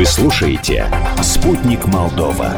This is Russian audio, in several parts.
Вы слушаете «Спутник Молдова».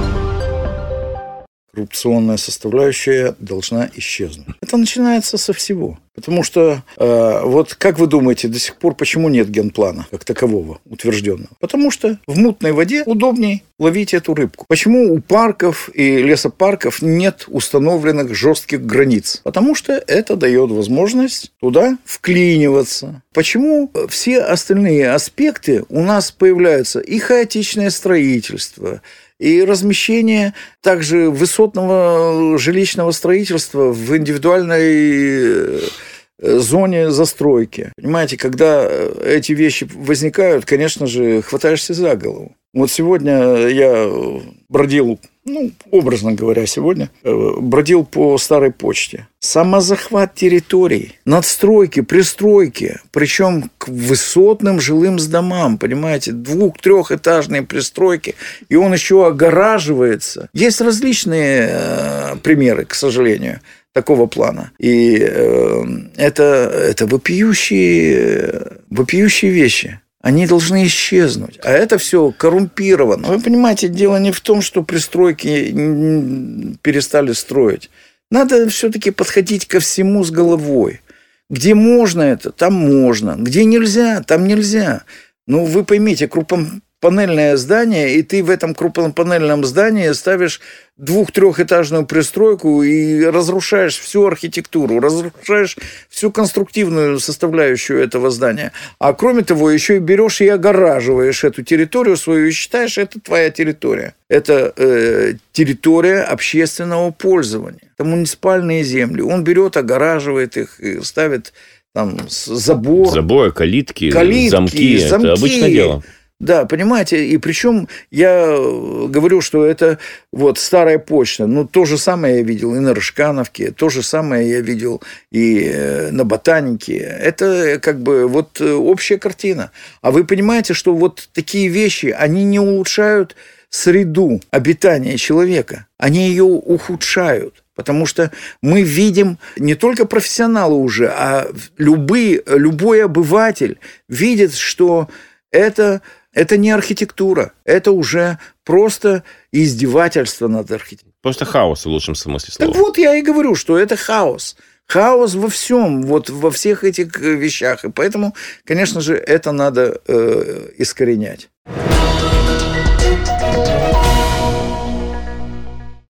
Коррупционная составляющая должна исчезнуть. Это начинается со всего. Потому что, вот как вы думаете, до сих пор почему нет генплана как такового утвержденного? Потому что в мутной воде удобней ловить эту рыбку. Почему у парков и лесопарков нет установленных жестких границ? Потому что это дает возможность туда вклиниваться. Почему все остальные аспекты у нас появляются? И хаотичное строительство, и размещение также высотного жилищного строительства в индивидуальной зоне застройки. Понимаете, когда эти вещи возникают, конечно же, хватаешься за голову. Вот сегодня я бродил, образно говоря, бродил по старой почте. Самозахват территорий, надстройки, пристройки, причем к высотным жилым домам, понимаете, 2-3-этажные пристройки, и он еще огораживается. Есть различные примеры, к сожалению, такого плана. И это вопиющие вещи. Они должны исчезнуть. А это все коррумпировано. Вы понимаете, дело не в том, что пристройки перестали строить. Надо все-таки подходить ко всему с головой. Где можно это, там можно. Где нельзя, там нельзя. Вы поймите, крупнопанельное здание, и ты в этом крупнопанельном здании ставишь 2-3-этажную пристройку и разрушаешь всю архитектуру, разрушаешь всю конструктивную составляющую этого здания. А кроме того, еще и берешь и огораживаешь эту территорию свою и считаешь, это твоя территория. Это территория общественного пользования. Это муниципальные земли. Он берет, огораживает их и ставит там забор. Заборы, калитки, замки. Это обычное дело. Да, понимаете, и причем я говорю, что это старая почта, то же самое я видел и на Рыжкановке, то же самое я видел и на Ботанике. Это общая картина. А вы понимаете, что такие вещи, они не улучшают среду обитания человека, они ее ухудшают. Потому что мы видим, не только профессионалы уже, а любой обыватель видит, что это не архитектура, это уже просто издевательство над архитектурой. Просто хаос в лучшем смысле слова. Так я и говорю, что это хаос. Хаос во всем, во всех этих вещах. И поэтому, конечно же, это надо искоренять.